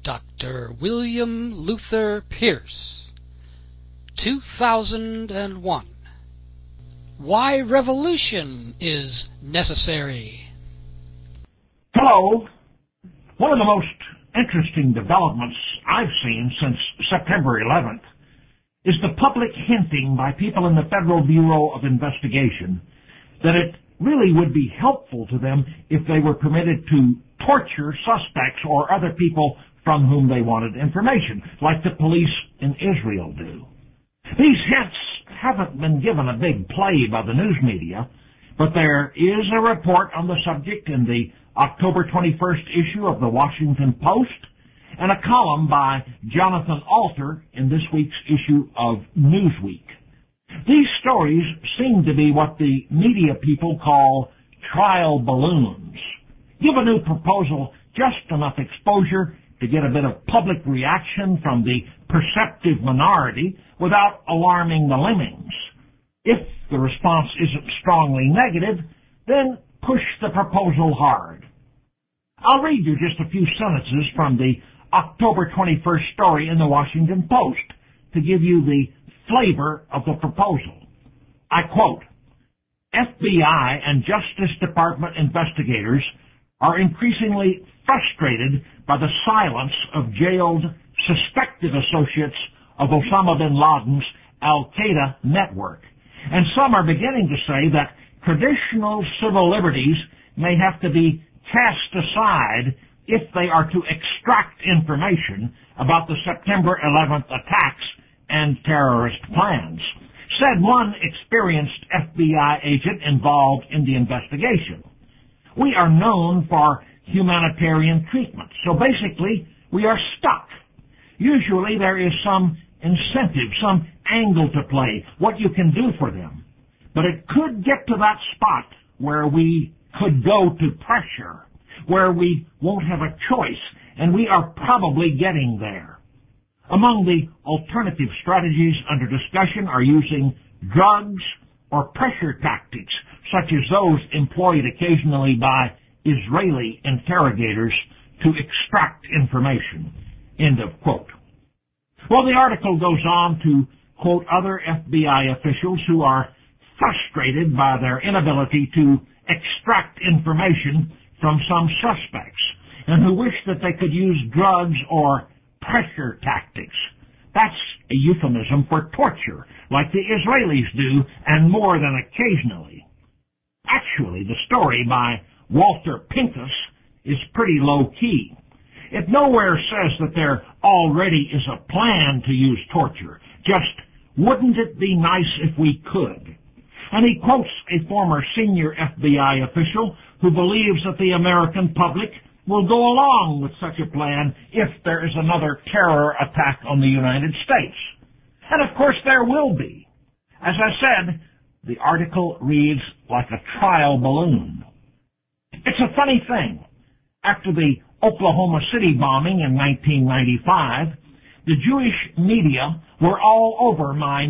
Dr. William Luther Pierce, 2001. Why Revolution is Necessary. Hello. One of the most interesting developments I've seen since September 11th is the public hinting by people in the Federal Bureau of Investigation that it really would be helpful to them if they were permitted to torture suspects or other people from whom they wanted information, like the police in Israel do. These hints haven't been given a big play by the news media, but there is a report on the subject in the October 21st issue of the Washington Post, and a column by Jonathan Alter in this week's issue of Newsweek. These stories seem to be what the media people call trial balloons. Give a new proposal just enough exposure to get a bit of public reaction from the perceptive minority without alarming the lemmings. If the response isn't strongly negative, then push the proposal hard. I'll read you just a few sentences from the October 21st story in the Washington Post to give you the flavor of the proposal. I quote, FBI and Justice Department investigators are increasingly frustrated by the silence of jailed suspected associates of Osama bin Laden's Al-Qaeda network. And some are beginning to say that traditional civil liberties may have to be cast aside if they are to extract information about the September 11th attacks and terrorist plans, said one experienced FBI agent involved in the investigation. We are known for humanitarian treatment, so basically we are stuck. Usually there is some incentive, some angle to play, what you can do for them. But it could get to that spot where we could go to pressure, where we won't have a choice, and we are probably getting there. Among the alternative strategies under discussion are using drugs or pressure tactics, such as those employed occasionally by Israeli interrogators to extract information. End of quote. Well, the article goes on to quote other FBI officials who are frustrated by their inability to extract information from some suspects and who wish that they could use drugs or pressure tactics. That's a euphemism for torture, like the Israelis do, and more than occasionally. Actually, the story by Walter Pincus is pretty low-key. It nowhere says that there already is a plan to use torture, just, wouldn't it be nice if we could? And he quotes a former senior FBI official who believes that the American public will go along with such a plan if there is another terror attack on the United States. And of course there will be. As I said, the article reads like a trial balloon. It's a funny thing. After the Oklahoma City bombing in 1995, the Jewish media were all over my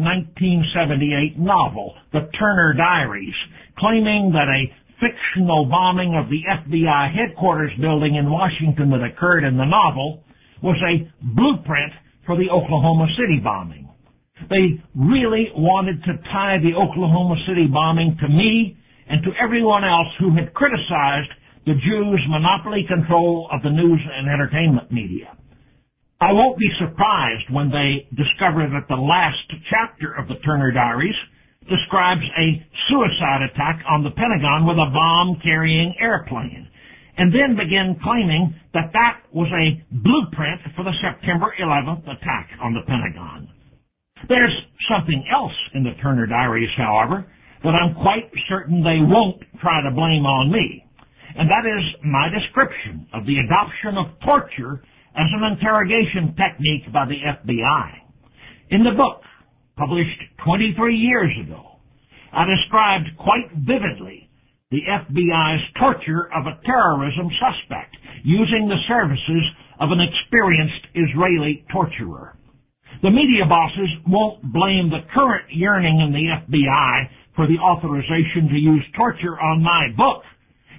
1978 novel, The Turner Diaries, claiming that a fictional bombing of the FBI headquarters building in Washington that occurred in the novel was a blueprint for the Oklahoma City bombing. They really wanted to tie the Oklahoma City bombing to me and to everyone else who had criticized the Jews' monopoly control of the news and entertainment media. I won't be surprised when they discover that the last chapter of the Turner Diaries describes a suicide attack on the Pentagon with a bomb-carrying airplane, and then begin claiming that that was a blueprint for the September 11th attack on the Pentagon. There's something else in the Turner Diaries, however, that I'm quite certain they won't try to blame on me, and that is my description of the adoption of torture as an interrogation technique by the FBI. In the book, published 23 years ago, I described quite vividly the FBI's torture of a terrorism suspect using the services of an experienced Israeli torturer. The media bosses won't blame the current yearning in the FBI for the authorization to use torture on my book,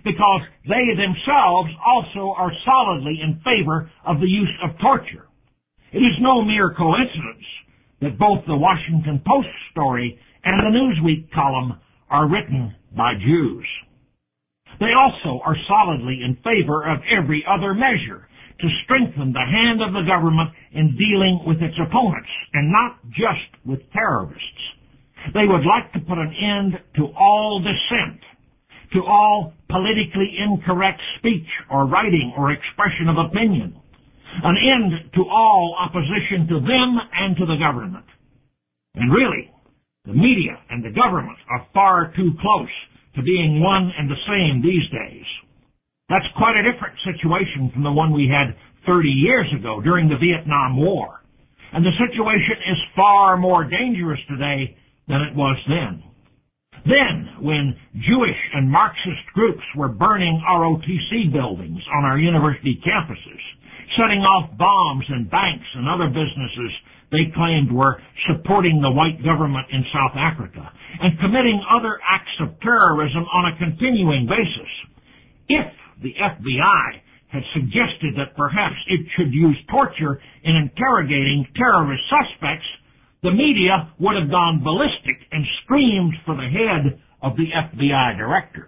because they themselves also are solidly in favor of the use of torture. It is no mere coincidence that both the Washington Post story and the Newsweek column are written by Jews. They also are solidly in favor of every other measure to strengthen the hand of the government in dealing with its opponents, and not just with terrorists. They would like to put an end to all dissent, to all politically incorrect speech or writing or expression of opinion, an end to all opposition to them and to the government. And really, the media and the government are far too close to being one and the same these days. That's quite a different situation from the one we had 30 years ago during the Vietnam War. And the situation is far more dangerous today than it was then. Then, when Jewish and Marxist groups were burning ROTC buildings on our university campuses, setting off bombs in banks and other businesses they claimed were supporting the white government in South Africa, and committing other acts of terrorism on a continuing basis, if the FBI had suggested that perhaps it should use torture in interrogating terrorist suspects, the media would have gone ballistic and screamed for the head of the FBI director.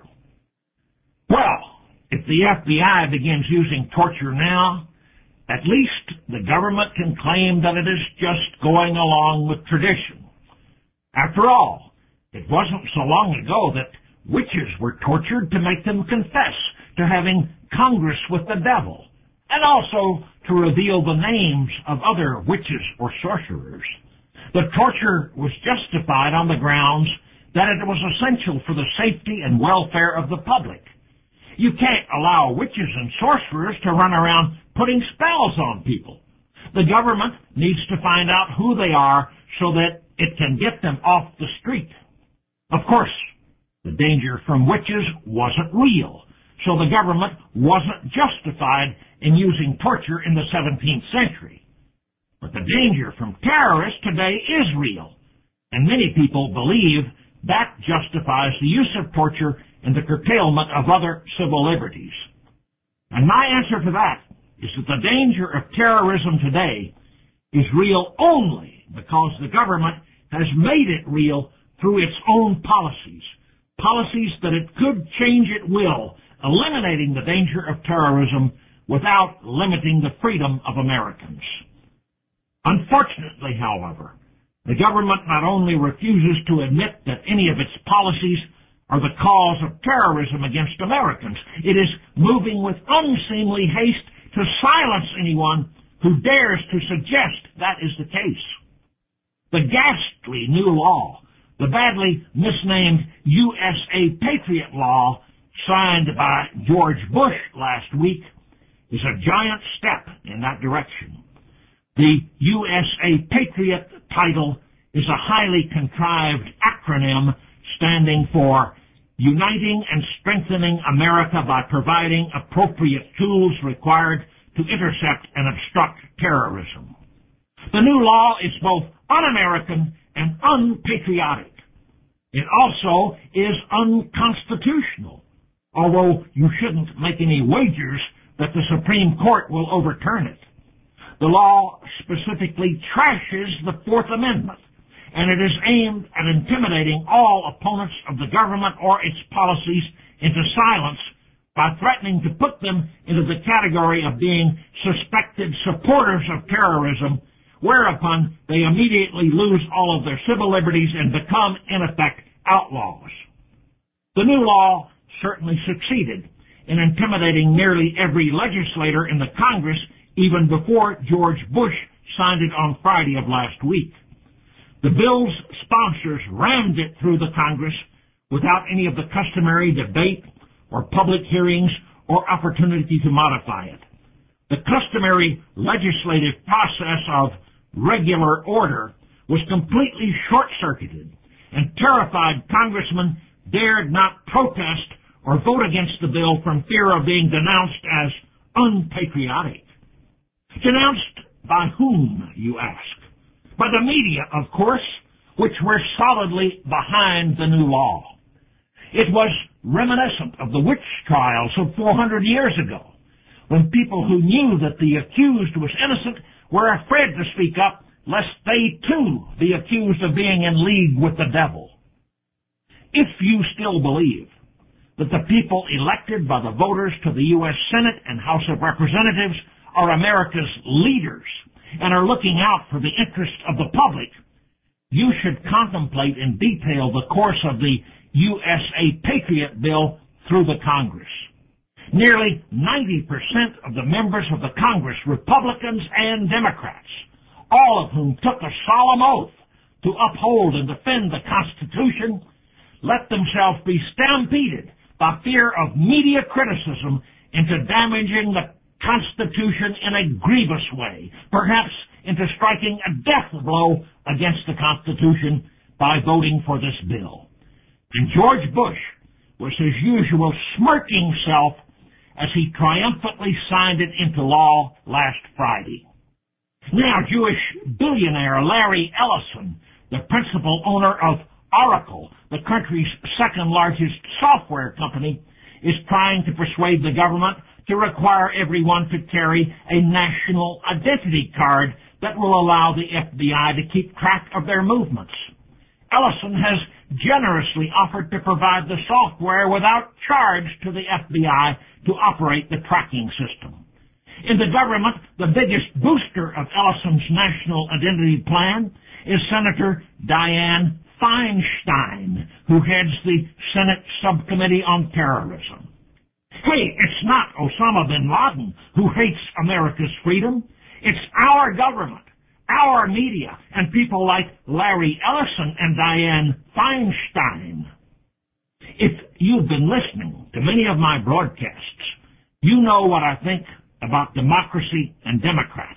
Well, if the FBI begins using torture now, at least the government can claim that it is just going along with tradition. After all, it wasn't so long ago that witches were tortured to make them confess to having congress with the devil, and also to reveal the names of other witches or sorcerers. The torture was justified on the grounds that it was essential for the safety and welfare of the public. You can't allow witches and sorcerers to run around putting spells on people. The government needs to find out who they are so that it can get them off the street. Of course, the danger from witches wasn't real, so the government wasn't justified in using torture in the 17th century. But the danger from terrorists today is real, and many people believe that justifies the use of torture and the curtailment of other civil liberties. And my answer to that is that the danger of terrorism today is real only because the government has made it real through its own policies, policies that it could change at will, eliminating the danger of terrorism without limiting the freedom of Americans. Unfortunately, however, the government not only refuses to admit that any of its policies are the cause of terrorism against Americans, it is moving with unseemly haste to silence anyone who dares to suggest that is the case. The ghastly new law, the badly misnamed USA Patriot Law, signed by George Bush last week, is a giant step in that direction. The USA Patriot title is a highly contrived acronym standing for Uniting and Strengthening America by Providing Appropriate Tools Required to Intercept and Obstruct Terrorism. The new law is both un-American and unpatriotic. It also is unconstitutional, although you shouldn't make any wagers that the Supreme Court will overturn it. The law specifically trashes the Fourth Amendment, and it is aimed at intimidating all opponents of the government or its policies into silence by threatening to put them into the category of being suspected supporters of terrorism, whereupon they immediately lose all of their civil liberties and become, in effect, outlaws. The new law certainly succeeded in intimidating nearly every legislator in the Congress even before George Bush signed it on Friday of last week. The bill's sponsors rammed it through the Congress without any of the customary debate or public hearings or opportunity to modify it. The customary legislative process of regular order was completely short-circuited, and terrified congressmen dared not protest or vote against the bill from fear of being denounced as unpatriotic. Denounced by whom, you ask? By the media, of course, which were solidly behind the new law. It was reminiscent of the witch trials of 400 years ago, when people who knew that the accused was innocent were afraid to speak up, lest they too be accused of being in league with the devil. If you still believe that the people elected by the voters to the U.S. Senate and House of Representatives are America's leaders and are looking out for the interests of the public, you should contemplate in detail the course of the USA Patriot Bill through the Congress. Nearly 90% of the members of the Congress, Republicans and Democrats, all of whom took a solemn oath to uphold and defend the Constitution, let themselves be stampeded by fear of media criticism into damaging the Constitution in a grievous way, perhaps into striking a death blow against the Constitution by voting for this bill. And George Bush was his usual smirking self as he triumphantly signed it into law last Friday. Now, Jewish billionaire Larry Ellison, the principal owner of Oracle, the country's second-largest software company, is trying to persuade the government to require everyone to carry a national identity card that will allow the FBI to keep track of their movements. Ellison has generously offered to provide the software without charge to the FBI to operate the tracking system. In the government, the biggest booster of Ellison's national identity plan is Senator Dianne Feinstein, who heads the Senate Subcommittee on Terrorism. Hey, it's not Osama bin Laden who hates America's freedom. It's our government, our media, and people like Larry Ellison and Dianne Feinstein. If you've been listening to many of my broadcasts, you know what I think about democracy and Democrats.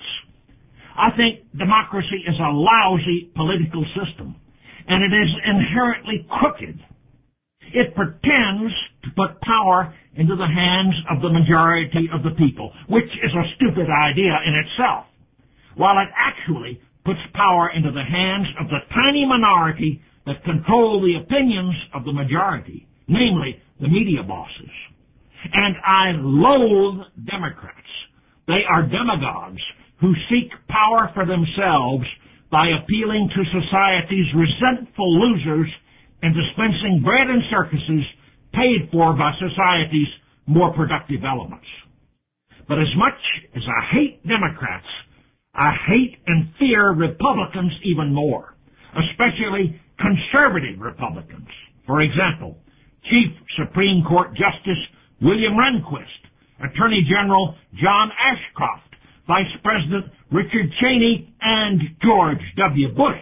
I think democracy is a lousy political system, and it is inherently crooked. It pretends to put power into the hands of the majority of the people, which is a stupid idea in itself, while it actually puts power into the hands of the tiny minority that control the opinions of the majority, namely the media bosses. And I loathe Democrats. They are demagogues who seek power for themselves by appealing to society's resentful losers and dispensing bread and circuses paid for by society's more productive elements. But as much as I hate Democrats, I hate and fear Republicans even more, especially conservative Republicans. For example, Chief Supreme Court Justice William Rehnquist, Attorney General John Ashcroft, Vice President Richard Cheney, and George W. Bush.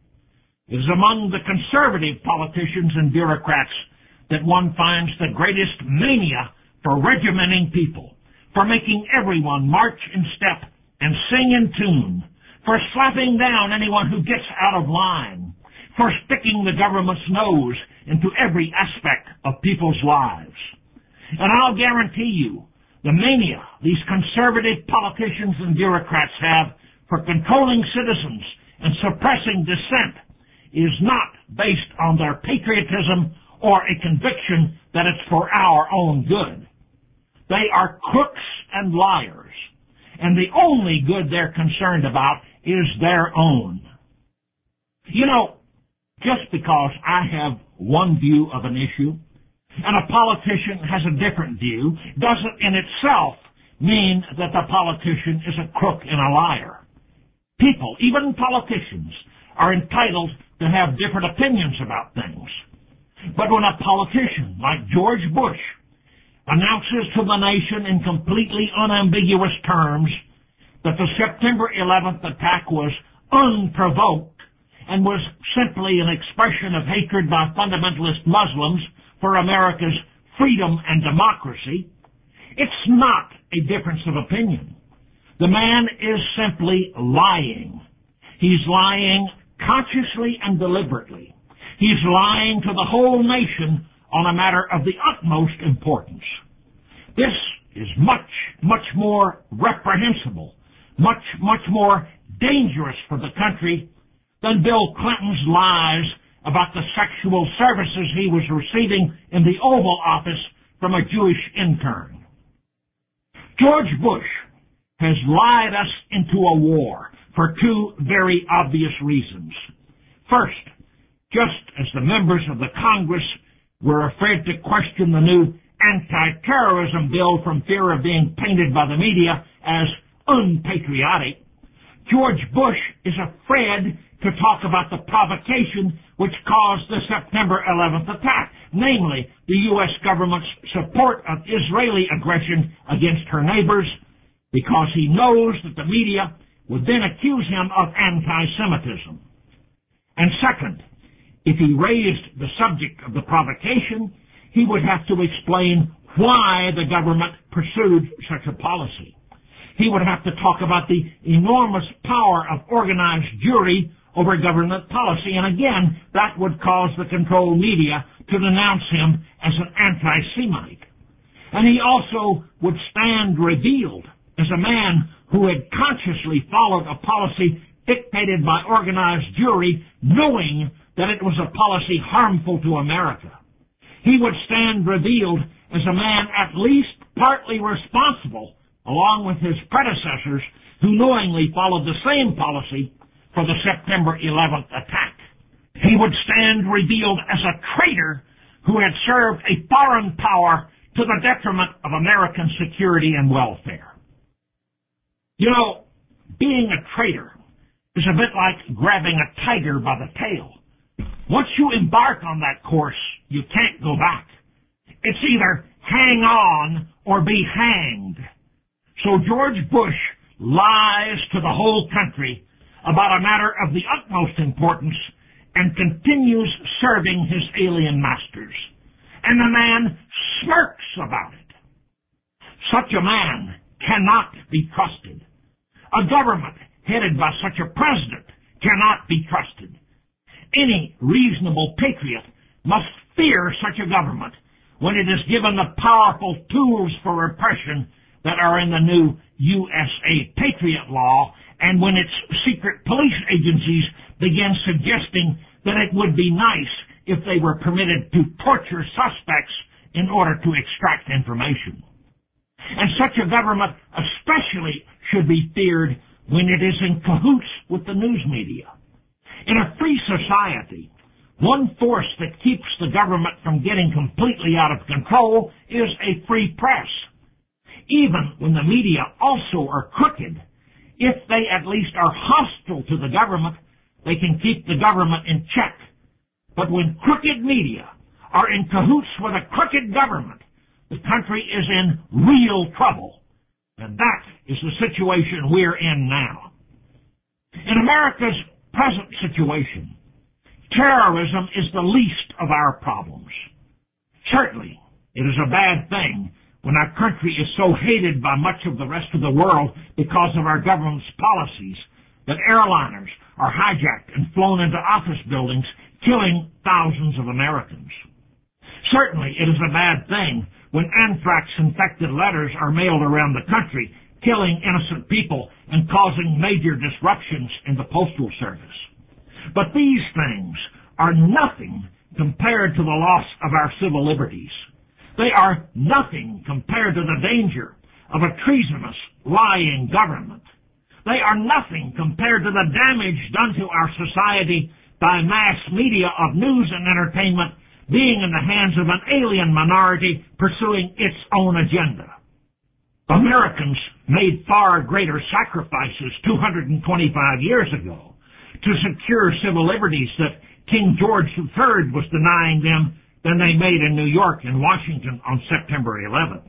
It is among the conservative politicians and bureaucrats that one finds the greatest mania for regimenting people, for making everyone march in step and sing in tune, for slapping down anyone who gets out of line, for sticking the government's nose into every aspect of people's lives. And I'll guarantee you, the mania these conservative politicians and bureaucrats have for controlling citizens and suppressing dissent is not based on their patriotism or a conviction that it's for our own good. They are crooks and liars, and the only good they're concerned about is their own. You know, just because I have one view of an issue and a politician has a different view doesn't in itself mean that the politician is a crook and a liar. People, even politicians, are entitled to have different opinions about things. But when a politician like George Bush announces to the nation in completely unambiguous terms that the September 11th attack was unprovoked and was simply an expression of hatred by fundamentalist Muslims for America's freedom and democracy, it's not a difference of opinion. The man is simply lying. He's lying consciously and deliberately. He's lying to the whole nation on a matter of the utmost importance. This is much, much more reprehensible, much more dangerous for the country than Bill Clinton's lies about the sexual services he was receiving in the Oval Office from a Jewish intern. George Bush has lied us into a war for two very obvious reasons. First, just as the members of the Congress were afraid to question the new anti-terrorism bill from fear of being painted by the media as unpatriotic, George Bush is afraid to talk about the provocation which caused the September 11th attack, namely the U.S. government's support of Israeli aggression against her neighbors, because he knows that the media would then accuse him of anti-Semitism. And second, if he raised the subject of the provocation, he would have to explain why the government pursued such a policy. He would have to talk about the enormous power of organized jury over government policy, and again, that would cause the controlled media to denounce him as an anti-Semite. And he also would stand revealed as a man who had consciously followed a policy dictated by organized jury, knowing that it was a policy harmful to America. He would stand revealed as a man at least partly responsible, along with his predecessors, who knowingly followed the same policy for the September 11th attack. He would stand revealed as a traitor who had served a foreign power to the detriment of American security and welfare. You know, being a traitor is a bit like grabbing a tiger by the tail. Once you embark on that course, you can't go back. It's either hang on or be hanged. So George Bush lies to the whole country about a matter of the utmost importance and continues serving his alien masters. And the man smirks about it. Such a man cannot be trusted. A government headed by such a president cannot be trusted. Any reasonable patriot must fear such a government when it is given the powerful tools for repression that are in the new USA Patriot Law, and when its secret police agencies begin suggesting that it would be nice if they were permitted to torture suspects in order to extract information. And such a government especially should be feared when it is in cahoots with the news media. In a free society, one force that keeps the government from getting completely out of control is a free press. Even when the media also are crooked, if they at least are hostile to the government, they can keep the government in check. But when crooked media are in cahoots with a crooked government, the country is in real trouble. And that is the situation we're in now. In America's present situation, terrorism is the least of our problems. Certainly, it is a bad thing when our country is so hated by much of the rest of the world because of our government's policies that airliners are hijacked and flown into office buildings, killing thousands of Americans. Certainly, it is a bad thing when anthrax-infected letters are mailed around the country, killing innocent people and causing major disruptions in the postal service. But these things are nothing compared to the loss of our civil liberties. They are nothing compared to the danger of a treasonous, lying government. They are nothing compared to the damage done to our society by mass media of news and entertainment being in the hands of an alien minority pursuing its own agenda. Americans made far greater sacrifices 225 years ago to secure civil liberties that King George III was denying them than they made in New York and Washington on September 11th.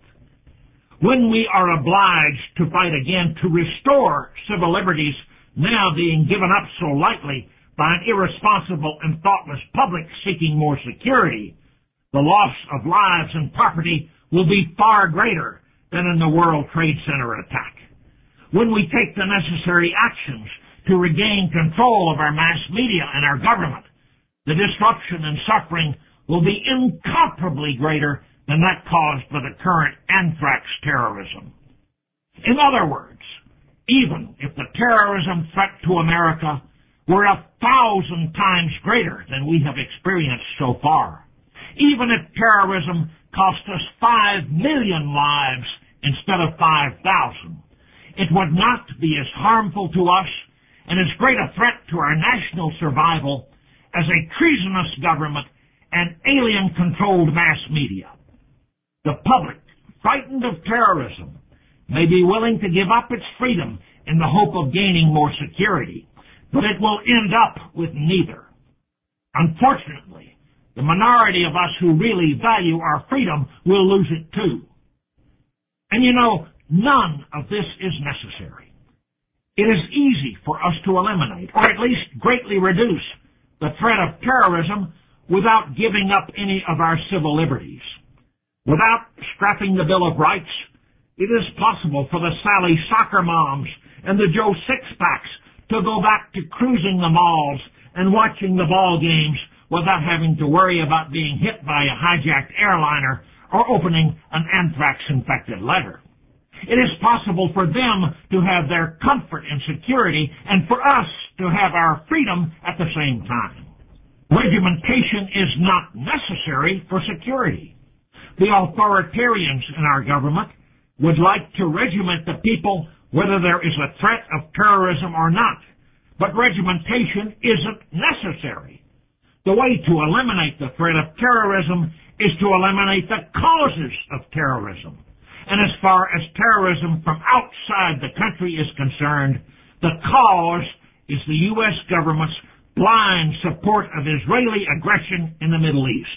When we are obliged to fight again to restore civil liberties now being given up so lightly by an irresponsible and thoughtless public seeking more security, the loss of lives and property will be far greater than in the World Trade Center attack. When we take the necessary actions to regain control of our mass media and our government, the disruption and suffering will be incomparably greater than that caused by the current anthrax terrorism. In other words, even if the terrorism threat to America were 1,000 times greater than we have experienced so far. Even if terrorism cost us 5 million lives instead of 5,000, it would not be as harmful to us and as great a threat to our national survival as a treasonous government and alien-controlled mass media. The public, frightened of terrorism, may be willing to give up its freedom in the hope of gaining more security, but it will end up with neither. Unfortunately, the minority of us who really value our freedom will lose it too. And you know, none of this is necessary. It is easy for us to eliminate, or at least greatly reduce, the threat of terrorism without giving up any of our civil liberties. Without scrapping the Bill of Rights, it is possible for the Sally soccer moms and the Joe Sixpacks to go back to cruising the malls and watching the ball games without having to worry about being hit by a hijacked airliner or opening an anthrax-infected letter. It is possible for them to have their comfort and security, and for us to have our freedom at the same time. Regimentation is not necessary for security. The authoritarians in our government would like to regiment the people whether there is a threat of terrorism or not, but regimentation isn't necessary. The way to eliminate the threat of terrorism is to eliminate the causes of terrorism. And as far as terrorism from outside the country is concerned, the cause is the U.S. government's blind support of Israeli aggression in the Middle East.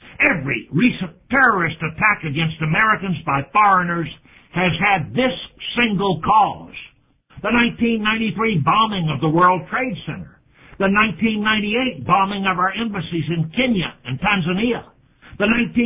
Every recent terrorist attack against Americans by foreigners has had this single cause. The 1993 bombing of the World Trade Center. The 1998 bombing of our embassies in Kenya and Tanzania. The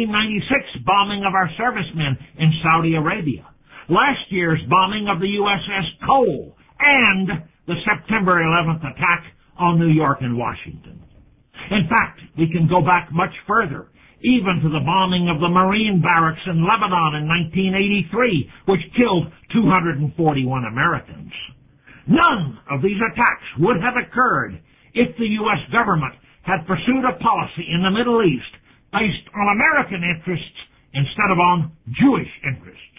1996 bombing of our servicemen in Saudi Arabia. Last year's bombing of the USS Cole. And the September 11th attack on New York and Washington. In fact, we can go back much further, even to the bombing of the Marine barracks in Lebanon in 1983, which killed 241 Americans. None of these attacks would have occurred if the U.S. government had pursued a policy in the Middle East based on American interests instead of on Jewish interests.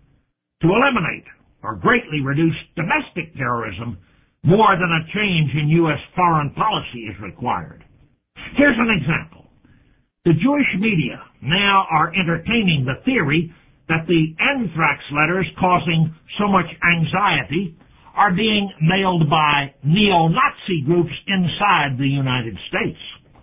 To eliminate or greatly reduce domestic terrorism, more than a change in U.S. foreign policy is required. Here's an example. The Jewish media now are entertaining the theory that the anthrax letters causing so much anxiety are being mailed by neo-Nazi groups inside the United States.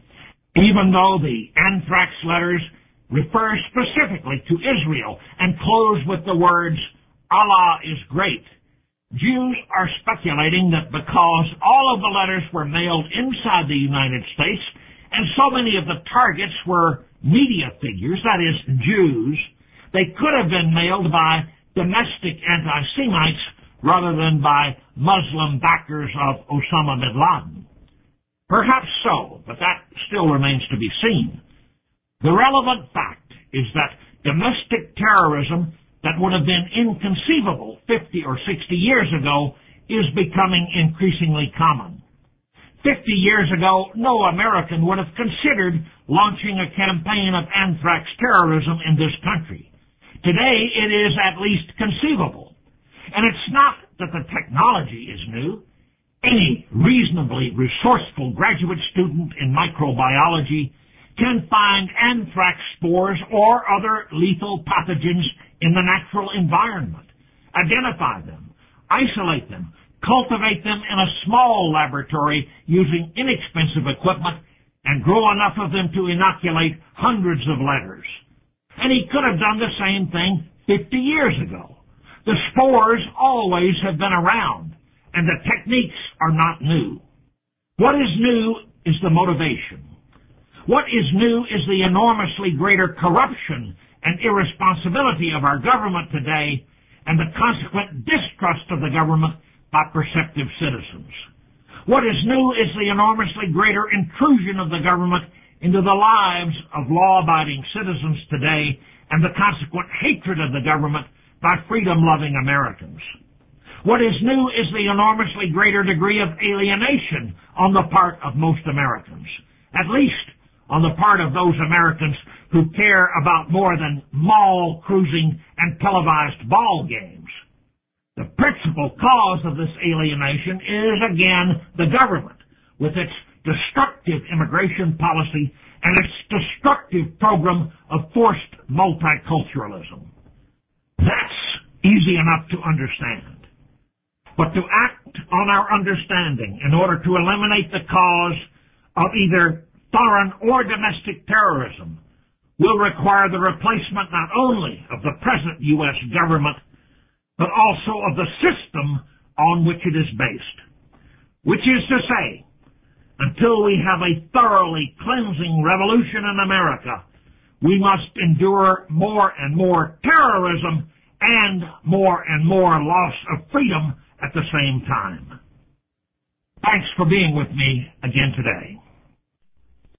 Even though the anthrax letters refer specifically to Israel and close with the words, Allah is great, Jews are speculating that because all of the letters were mailed inside the United States and so many of the targets were media figures, that is, Jews, they could have been mailed by domestic anti-Semites rather than by Muslim backers of Osama bin Laden. Perhaps so, but that still remains to be seen. The relevant fact is that domestic terrorism that would have been inconceivable 50 or 60 years ago is becoming increasingly common. 50 years ago, no American would have considered launching a campaign of anthrax terrorism in this country. Today, it is at least conceivable. And it's not that the technology is new. Any reasonably resourceful graduate student in microbiology can find anthrax spores or other lethal pathogens in the natural environment, identify them, isolate them, cultivate them in a small laboratory using inexpensive equipment, and grow enough of them to inoculate hundreds of letters. And he could have done the same thing 50 years ago. The spores always have been around, and the techniques are not new. What is new is the motivation. What is new is the enormously greater corruption and irresponsibility of our government today and the consequent distrust of the government by perceptive citizens. What is new is the enormously greater intrusion of the government into the lives of law-abiding citizens today and the consequent hatred of the government by freedom-loving Americans. What is new is the enormously greater degree of alienation on the part of most Americans, at least on the part of those Americans who care about more than mall cruising and televised ball games. The principal cause of this alienation is, again, the government, with its destructive immigration policy and its destructive program of forced multiculturalism. That's easy enough to understand. But to act on our understanding in order to eliminate the cause of either foreign or domestic terrorism will require the replacement not only of the present U.S. government, but also of the system on which it is based. Which is to say, until we have a thoroughly cleansing revolution in America, we must endure more and more terrorism and more loss of freedom at the same time. Thanks for being with me again today.